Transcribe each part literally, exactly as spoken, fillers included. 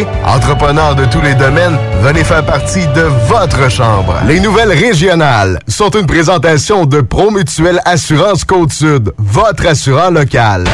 Entrepreneurs de tous les domaines, venez faire partie de votre chambre. Les nouvelles régionales sont une présentation de Promutuelle Assurance Côte-Sud, votre assureur local.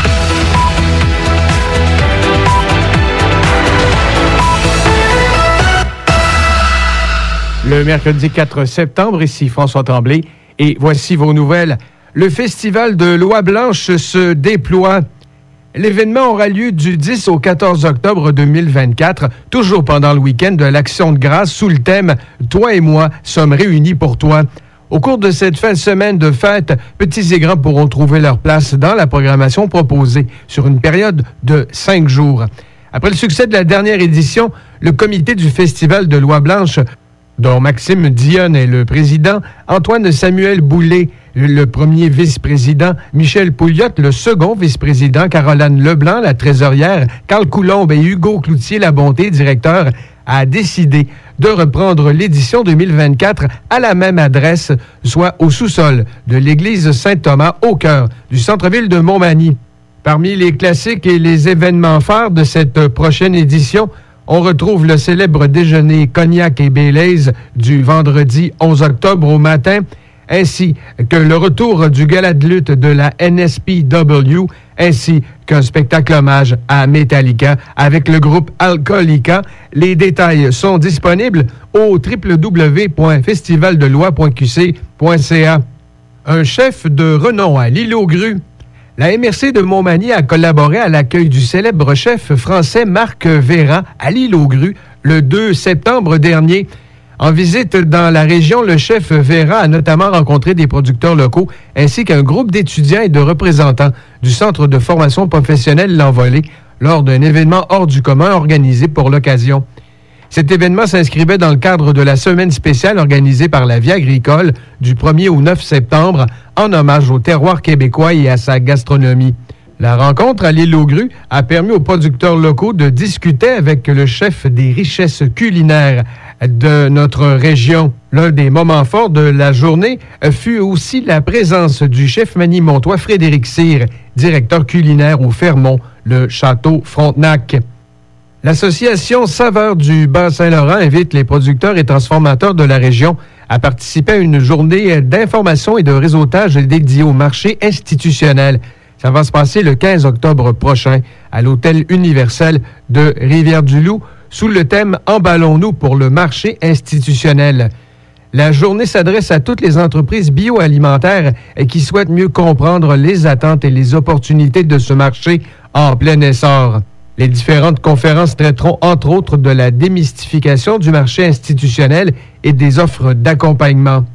Le mercredi quatre septembre, ici François Tremblay, et voici vos nouvelles. Le Festival de Loi Blanche se déploie. L'événement aura lieu du dix au quatorze octobre deux mille vingt-quatre, toujours pendant le week-end de l'Action de grâce, sous le thème « Toi et moi sommes réunis pour toi ». Au cours de cette fin de semaine de fête, petits et grands pourront trouver leur place dans la programmation proposée sur une période de cinq jours. Après le succès de la dernière édition, le comité du Festival de Loi Blanche, dont Maxime Dionne est le président, Antoine Samuel Boulay, le premier vice-président, Michel Pouliot, le second vice-président, Caroline Leblanc, la trésorière, Carl Coulombe et Hugo Cloutier-Labonté, directeur, a décidé de reprendre l'édition deux mille vingt-quatre à la même adresse, soit au sous-sol de l'église Saint-Thomas, au cœur du centre-ville de Montmagny. Parmi les classiques et les événements phares de cette prochaine édition, on retrouve le célèbre déjeuner Cognac et Baileys du vendredi onze octobre au matin, ainsi que le retour du gala de lutte de la N S P W, ainsi qu'un spectacle hommage à Metallica avec le groupe Alcoolica. Les détails sont disponibles au w w w point festival de loi point q c point c a. Un chef de renom à l'île aux grues. La M R C de Montmagny a collaboré à l'accueil du célèbre chef français Marc Véran à l'île aux grues le deux septembre dernier. En visite dans la région, le chef Véran a notamment rencontré des producteurs locaux ainsi qu'un groupe d'étudiants et de représentants du Centre de formation professionnelle L'Envolée lors d'un événement hors du commun organisé pour l'occasion. Cet événement s'inscrivait dans le cadre de la semaine spéciale organisée par la Vie agricole du premier au neuf septembre en hommage au terroir québécois et à sa gastronomie. La rencontre à l'île aux grues a permis aux producteurs locaux de discuter avec le chef des richesses culinaires de notre région. L'un des moments forts de la journée fut aussi la présence du chef magny-montois Frédéric Cyr, directeur culinaire au Fermont, le Château Frontenac. L'Association Saveurs du Bas-Saint-Laurent invite les producteurs et transformateurs de la région à participer à une journée d'information et de réseautage dédiée au marché institutionnel. Ça va se passer le quinze octobre prochain à l'Hôtel Universel de Rivière-du-Loup sous le thème « Emballons-nous pour le marché institutionnel ». La journée s'adresse à toutes les entreprises bioalimentaires qui souhaitent mieux comprendre les attentes et les opportunités de ce marché en plein essor. Les différentes conférences traiteront entre autres de la démystification du marché institutionnel et des offres d'accompagnement.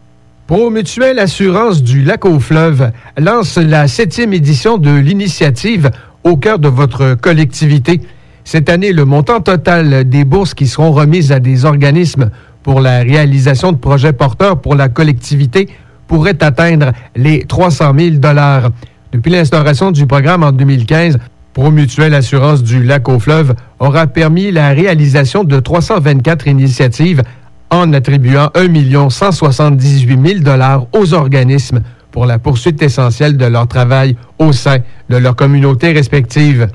Promutuelle Assurance du Lac-aux-Fleuves lance la septième édition de l'initiative Au cœur de votre collectivité. Cette année, le montant total des bourses qui seront remises à des organismes pour la réalisation de projets porteurs pour la collectivité pourrait atteindre les trois cent mille dollars. Depuis l'instauration du programme en deux mille quinze, Promutuelle Assurance du Lac-aux-Fleuves aura permis la réalisation de trois cent vingt-quatre initiatives en attribuant un million cent soixante-dix-huit mille dollars aux organismes pour la poursuite essentielle de leur travail au sein de leur communauté respective.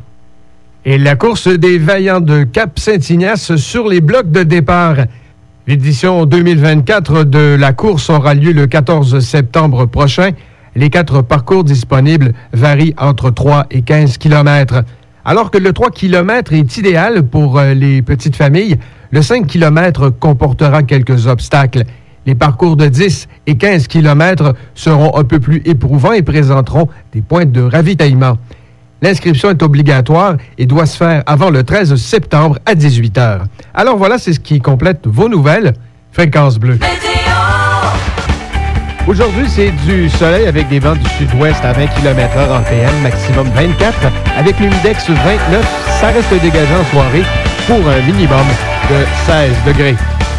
Et la course des Vaillants de Cap-Saint-Ignace sur les blocs de départ. L'édition deux mille vingt-quatre de la course aura lieu le quatorze septembre prochain. Les quatre parcours disponibles varient entre trois et quinze kilomètres. Alors que le trois kilomètres est idéal pour euh, les petites familles, le cinq kilomètres comportera quelques obstacles. Les parcours de dix et quinze kilomètres seront un peu plus éprouvants et présenteront des points de ravitaillement. L'inscription est obligatoire et doit se faire avant le treize septembre à dix-huit heures. Alors voilà, c'est ce qui complète vos nouvelles. Fréquence bleue. Aujourd'hui, c'est du soleil avec des vents du sud-ouest à vingt kilomètres heure en P M, maximum vingt-quatre. Avec l'humidex vingt-neuf, ça reste dégagé en soirée pour un minimum de seize degrés.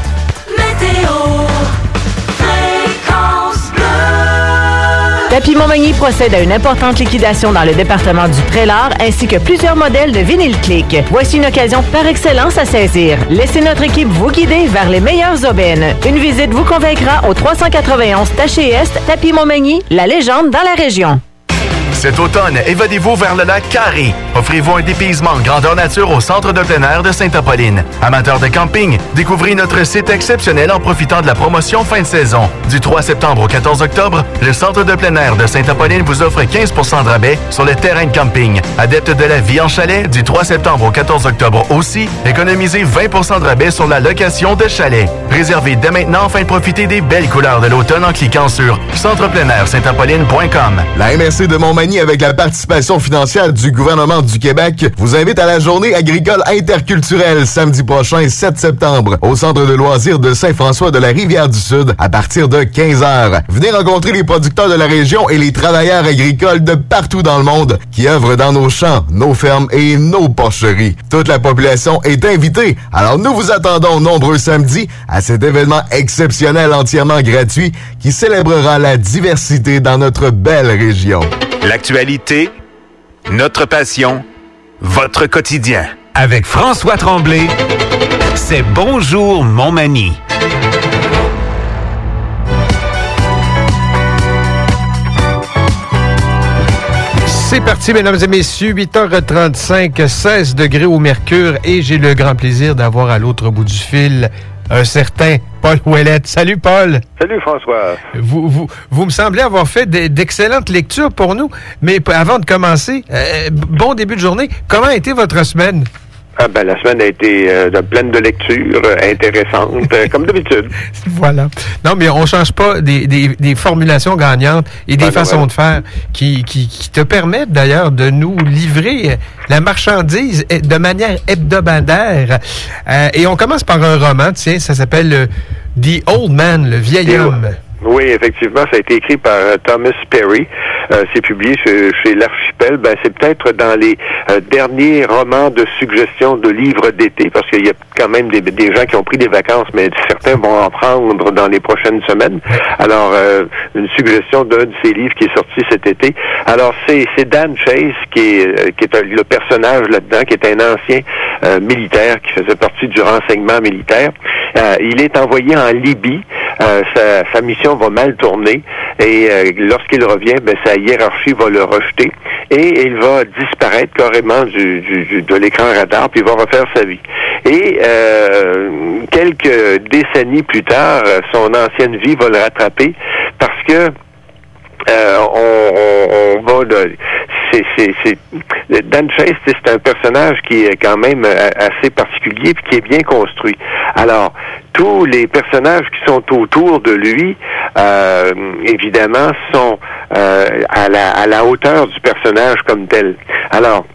Tapis Montmagny procède à une importante liquidation dans le département du Prélard ainsi que plusieurs modèles de vinyle click. Voici une occasion par excellence à saisir. Laissez notre équipe vous guider vers les meilleures aubaines. Une visite vous convaincra au trois cent quatre-vingt-onze Taché Est, Tapis Montmagny, la légende dans la région. Cet automne, évadez-vous vers le lac Carré. Offrez-vous un dépaysement grandeur nature au centre de plein air de Sainte-Apolline. Amateurs de camping, découvrez notre site exceptionnel en profitant de la promotion fin de saison. Du trois septembre au quatorze octobre, le centre de plein air de Sainte-Apolline vous offre quinze pour cent de rabais sur le terrain de camping. Adepte de la vie en chalet, du trois septembre au quatorze octobre aussi, économisez vingt pour cent de rabais sur la location de chalet. Réservez dès maintenant afin de profiter des belles couleurs de l'automne en cliquant sur centre plein air sainte apolline point com. La M R C de Montmagny, avec la participation financière du gouvernement du Québec, vous invite à la journée agricole interculturelle samedi prochain, sept septembre, au centre de loisirs de Saint-François de la Rivière-du-Sud, à partir de quinze heures. Venez rencontrer les producteurs de la région et les travailleurs agricoles de partout dans le monde qui œuvrent dans nos champs, nos fermes et nos porcheries. Toute la population est invitée, alors nous vous attendons nombreux samedis à cet événement exceptionnel entièrement gratuit qui célébrera la diversité dans notre belle région. L'actualité, notre passion, votre quotidien. Avec François Tremblay, c'est Bonjour Montmagny. C'est parti, mesdames et messieurs, huit heures trente-cinq, seize degrés au mercure, et j'ai le grand plaisir d'avoir à l'autre bout du fil un certain Paul Ouellette. Salut, Paul. Salut, François. Vous, vous, vous me semblez avoir fait d'excellentes lectures pour nous, mais avant de commencer, euh, bon début de journée. Comment a été votre semaine? Ah ben, la semaine a été euh, pleine de lectures euh, intéressantes, euh, comme d'habitude. Voilà. Non, mais on change pas des, des, des formulations gagnantes et des ben, façons ouais. de faire qui, qui, qui te permettent d'ailleurs de nous livrer la marchandise de manière hebdomadaire. Euh, et on commence par un roman, tiens, ça s'appelle euh, The Old Man, le vieil et homme. Oui, effectivement, ça a été écrit par euh, Thomas Perry. Euh, c'est publié chez, chez l'Archipel. Ben, c'est peut-être dans les euh, derniers romans de suggestion de livres d'été, parce qu'il y a quand même des, des gens qui ont pris des vacances, mais certains vont en prendre dans les prochaines semaines. Alors, euh, une suggestion d'un de ces livres qui est sorti cet été. Alors, c'est, c'est Dan Chase qui est, qui est un, le personnage là-dedans, qui est un ancien euh, militaire qui faisait partie du renseignement militaire. Euh, il est envoyé en Libye. Euh, sa, sa mission va mal tourner et euh, lorsqu'il revient, ben, sa hiérarchie va le rejeter et il va disparaître carrément du, du, du, de l'écran radar, puis il va refaire sa vie. Et euh, quelques décennies plus tard, son ancienne vie va le rattraper parce que euh, on, on, on va... De, C'est, c'est, c'est, Dan Chase, c'est un personnage qui est quand même assez particulier puis qui est bien construit. Alors, tous les personnages qui sont autour de lui, euh, évidemment, sont euh, à la, à la hauteur du personnage comme tel. Alors,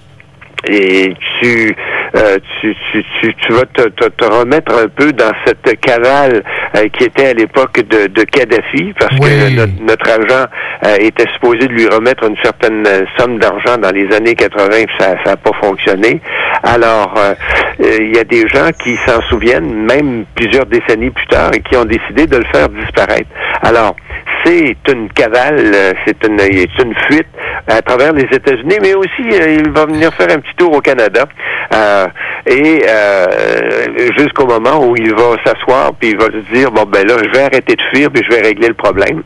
et tu, euh, tu, tu, tu, tu vas te, te, te remettre un peu dans cette cavale euh, qui était à l'époque de, de Kadhafi, parce oui. que notre, notre agent euh, était supposé de lui remettre une certaine somme d'argent dans les années quatre-vingts, puis ça n'a pas fonctionné. Alors, euh, il y a des gens qui s'en souviennent, même plusieurs décennies plus tard, et qui ont décidé de le faire disparaître. Alors, c'est une cavale, c'est une, c'est une fuite à travers les États-Unis, mais aussi euh, il va venir faire un petit tour au Canada euh, et euh, jusqu'au moment où il va s'asseoir puis il va se dire bon ben là je vais arrêter de fuir puis je vais régler le problème.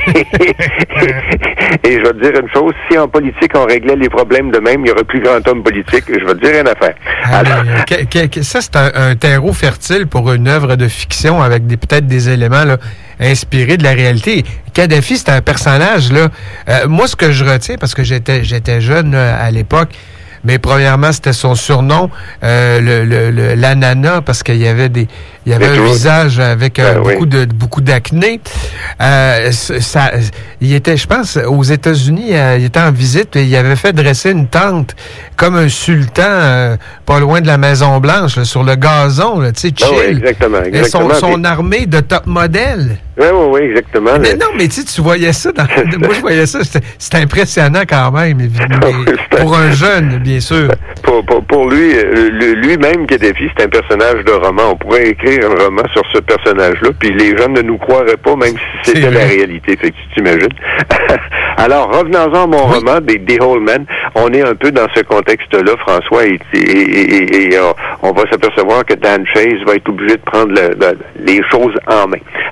Et je vais te dire une chose, si en politique on réglait les problèmes de même, il y aurait plus grand homme politique. Je vais te dire une affaire. Ah, mais, que, que, que, ça c'est un, un terreau fertile pour une œuvre de fiction avec des peut-être des éléments là inspiré de la réalité. Kadhafi, c'est un personnage, là. Euh, moi, ce que je retiens, parce que j'étais j'étais jeune là, à l'époque, mais premièrement, c'était son surnom, euh, le, le, le, l'ananas, parce qu'il y avait des, il y avait un visage avec euh, ben, beaucoup oui. de beaucoup d'acné. Euh, ça, il était, je pense, aux États-Unis, euh, il était en visite, et il avait fait dresser une tente comme un sultan, euh, pas loin de la Maison Blanche, là, sur le gazon, tu sais, chill. Ben oui, exactement, exactement. Et son, son armée de top modèles. Oui, oui, oui, exactement. Mais non, mais tu tu voyais ça, dans, moi je voyais ça, c'était, c'était impressionnant quand même, évidemment, pour un jeune, bien sûr. Pour, pour, pour lui, lui-même, Kadhafi, c'est un personnage de roman. On pourrait écrire un roman sur ce personnage-là, puis les gens ne nous croiraient pas, même si c'était la réalité, fait que tu t'imagines. Alors, revenons-en à mon oui. roman, des The Old Man. On est un peu dans ce contexte-là, François, et, et, et, et, et on va s'apercevoir que Dan Chase va être obligé de prendre le, le, les choses en main. Alors, Thomas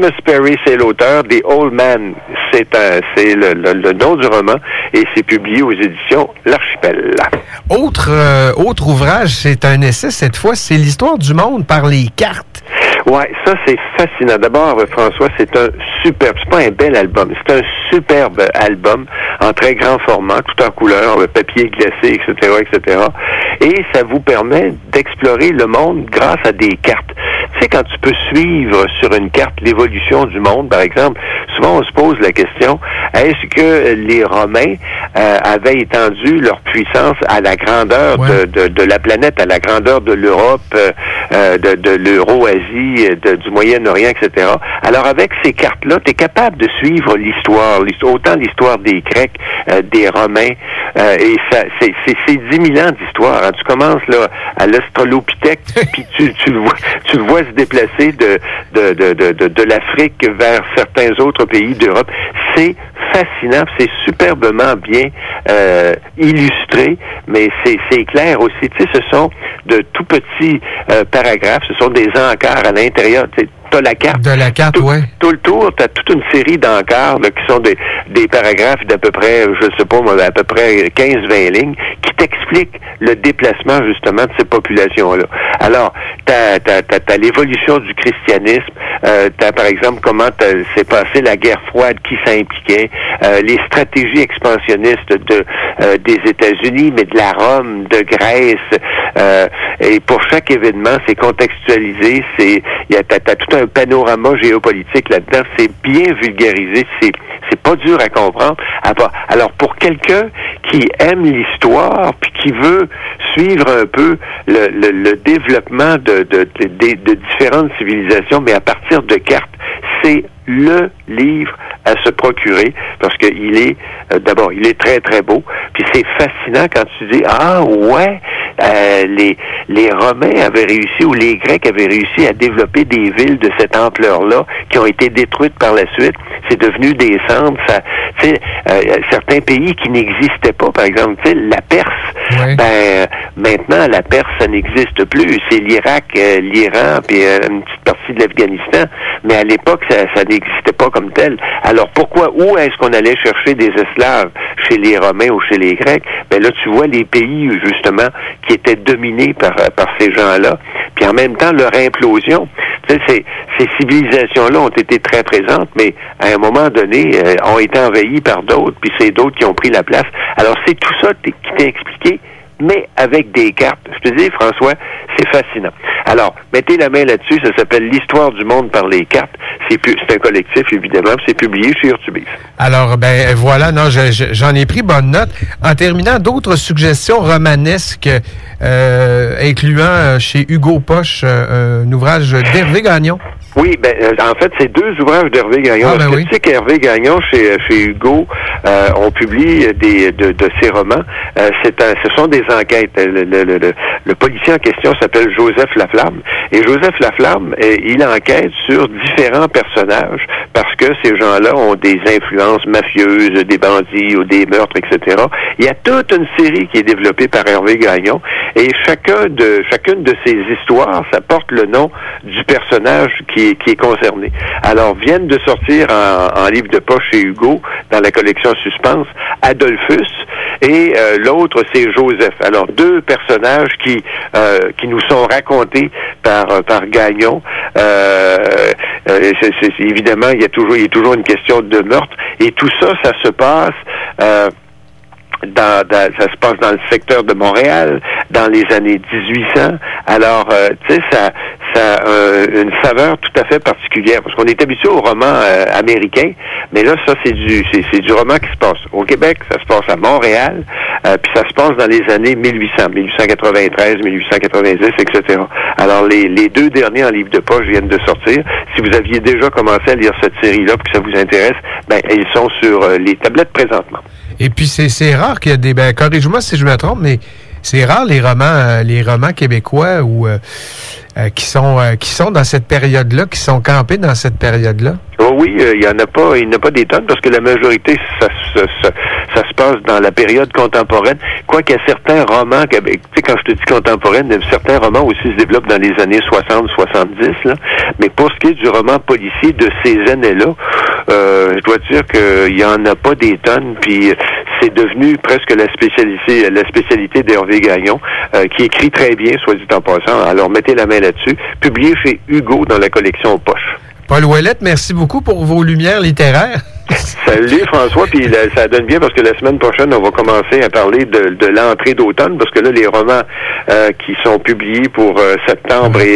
Thomas Perry, c'est l'auteur. The Old Man, c'est, un, c'est le, le, le nom du roman et c'est publié aux éditions L'Archipel. Autre, euh, autre ouvrage, c'est un essai cette fois, c'est l'histoire du monde par les cartes. Ouais, ça c'est fascinant. D'abord, François, c'est un superbe, c'est pas un bel album, c'est un superbe album en très grand format, tout en couleur, papier glacé, et cetera, et cetera. Et ça vous permet d'explorer le monde grâce à des cartes. Tu sais, quand tu peux suivre sur une carte l'évolution du monde, par exemple, souvent on se pose la question, est-ce que les Romains euh, avaient étendu leur puissance à la grandeur ouais. de, de, de la planète, à la grandeur de l'Europe, euh, de, de l'Euro-Asie, de, du Moyen-Orient, et cetera. Alors, avec ces cartes-là, tu es capable de suivre l'histoire, l'histoire, autant l'histoire des Grecs, euh, des Romains, euh, et ça, c'est, c'est, c'est dix mille ans d'histoire. Hein. Tu commences là à l'Australopithèque, puis tu, tu, le vois, tu le vois se déplacer de, de, de, de, de, de l'Afrique vers certains autres pays d'Europe. C'est fascinant, c'est superbement bien euh, illustré, mais c'est, c'est clair aussi. Tu sais, ce sont de tout petits euh, paragraphes, ce sont des encarts à l'intérieur. Tu sais, t'as la carte. De la carte, tout, ouais. Tout le tour, t'as toute une série d'encarts là, qui sont des, des paragraphes d'à peu près, je sais pas, à peu près quinze vingt lignes, qui t'expliquent le déplacement, justement, de ces populations-là. Alors, t'as, t'as, t'as, t'as l'évolution du christianisme, euh, t'as, par exemple, comment s'est passée la guerre froide, qui s'impliquait, euh, les stratégies expansionnistes de, euh, des États-Unis, mais de la Rome, de Grèce, euh, et pour chaque événement, c'est contextualisé, c'est, y a, t'as, t'as tout un panorama géopolitique là-dedans, c'est bien vulgarisé, c'est, c'est pas dur à comprendre. Alors, pour quelqu'un qui aime l'histoire, puis qui veut suivre un peu le, le, le développement de, de, de, de, de différentes civilisations, mais à partir de cartes, c'est le livre à se procurer parce qu'il est, euh, d'abord, il est très, très beau. Puis c'est fascinant quand tu dis, ah ouais, euh, les, les Romains avaient réussi ou les Grecs avaient réussi à développer des villes de cette ampleur-là qui ont été détruites par la suite. C'est devenu des centres. Ça, tu sais, euh, certains pays qui n'existaient pas, par exemple, tu sais, la Perse. Oui. Ben, maintenant, la Perse, ça n'existe plus. C'est l'Irak, euh, l'Iran, puis euh, une petite partie de l'Afghanistan. Mais à l'époque, ça, ça n'existait pas comme tel. Alors, pourquoi, où est-ce qu'on allait chercher des esclaves? Chez les Romains ou chez les Grecs? Ben là, tu vois les pays, justement, qui étaient dominés par, par ces gens-là. Puis en même temps, leur implosion. Tu sais, ces, ces civilisations-là ont été très présentes, mais à un moment donné, euh, ont été envahies par d'autres, puis c'est d'autres qui ont pris la place. Alors, c'est tout ça qui t'est expliqué, mais avec des cartes. Je te dis, François, c'est fascinant. Alors, mettez la main là-dessus, ça s'appelle L'Histoire du monde par les cartes. C'est, pu- c'est un collectif, évidemment, c'est publié chez Urtubis. Alors, ben voilà, non, je, je, j'en ai pris bonne note. En terminant, d'autres suggestions romanesques, euh, incluant chez Hugo Poche euh, un ouvrage d'Hervé Gagnon. Oui, ben euh, en fait, c'est deux ouvrages d'Hervé Gagnon. Ah, ben oui. Tu sais qu'Hervé Gagnon, chez, chez Hugo, euh, on publie des, de, de ses romans. Euh, c'est un, ce sont des enquêtes. Le, le, le, le, le policier en question s'appelle Joseph Laflamme. Et Joseph Laflamme, euh, il enquête sur différents personnages parce que ces gens-là ont des influences mafieuses, des bandits ou des meurtres, et cetera. Il y a toute une série qui est développée par Hervé Gagnon. Et chacun de, chacune de ces histoires, ça porte le nom du personnage qui qui est concerné. Alors, viennent de sortir en, en livre de poche chez Hugo, dans la collection Suspense, Adolphus, et euh, l'autre, c'est Joseph. Alors, deux personnages qui euh, qui nous sont racontés par par Gagnon. Euh, euh, c'est, c'est, évidemment, il y a toujours il y a toujours une question de meurtre, et tout ça, ça se passe... Euh, Dans, dans, ça se passe dans le secteur de Montréal, dans les années dix-huit cents. Alors, euh, tu sais, ça, ça a euh, une saveur tout à fait particulière, parce qu'on est habitué au roman euh, américain, mais là, ça, c'est du c'est, c'est du roman qui se passe au Québec, ça se passe à Montréal, euh, puis ça se passe dans les années mille huit cents, mille huit cent quatre-vingt-treize, mille huit cent quatre-vingt-dix, et cetera. Alors, les, les deux derniers en livre de poche viennent de sortir. Si vous aviez déjà commencé à lire cette série-là, puis que ça vous intéresse, ben, ils sont sur euh, les tablettes présentement. Et puis, c'est, c'est rare qu'il y a des... Ben, corrige-moi si je me trompe, mais c'est rare les romans euh, les romans québécois ou euh, euh, qui sont euh, qui sont dans cette période-là, qui sont campés dans cette période-là. Oh oui, il euh, y en a pas, il n'y en a pas des tonnes parce que la majorité, ça, ça, ça, ça se passe dans la période contemporaine. Quoiqu'il y a certains romans, tu sais, quand je te dis contemporaine, certains romans aussi se développent dans les années soixante soixante-dix, là. Mais pour ce qui est du roman policier de ces années-là, euh, je dois dire qu'il y en a pas des tonnes, puis c'est devenu presque la spécialité, la spécialité d'Hervé Gagnon, euh, qui écrit très bien, soit dit en passant. Alors, mettez la main là-dessus. Publié chez Hugo dans la collection Poche. Paul Ouellette, merci beaucoup pour vos lumières littéraires. Salut François, puis là, ça donne bien parce que la semaine prochaine, on va commencer à parler de, de l'entrée d'automne, parce que là, les romans euh, qui sont publiés pour euh, septembre et